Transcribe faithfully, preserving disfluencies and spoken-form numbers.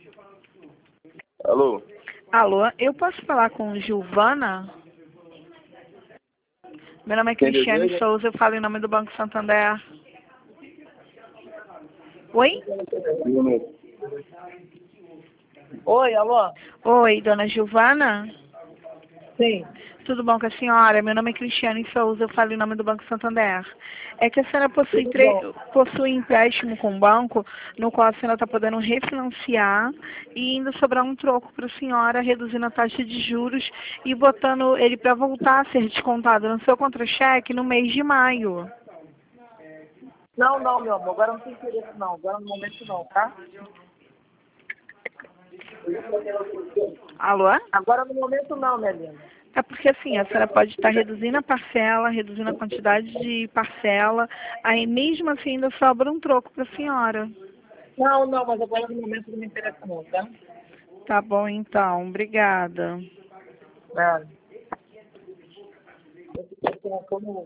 Alô? Alô, eu posso falar com Giovana? Meu nome é Quem Cristiane deseja? Souza, eu falo em nome do Banco Santander. Oi? Um minuto. Oi, alô? Oi, dona Giovana? Sim. Tudo bom com a senhora? Meu nome é Cristiane Souza, eu falo em nome do Banco Santander. É que a senhora possui, Tudo tre- bom. possui empréstimo com o banco, no qual a senhora está podendo refinanciar e ainda sobrar um troco para a senhora, reduzindo a taxa de juros e botando ele para voltar a ser descontado no seu contra-cheque no mês de maio. Não, não, meu amor, agora não tem interesse não, agora no momento não, tá? Alô? Agora no momento não, minha linda. É porque assim, a senhora pode estar reduzindo a parcela, reduzindo a quantidade de parcela, aí mesmo assim ainda sobra um troco para a senhora. Não, não, mas agora no momento não me interessa não, tá? Tá bom então, obrigada. É. Eu fiquei como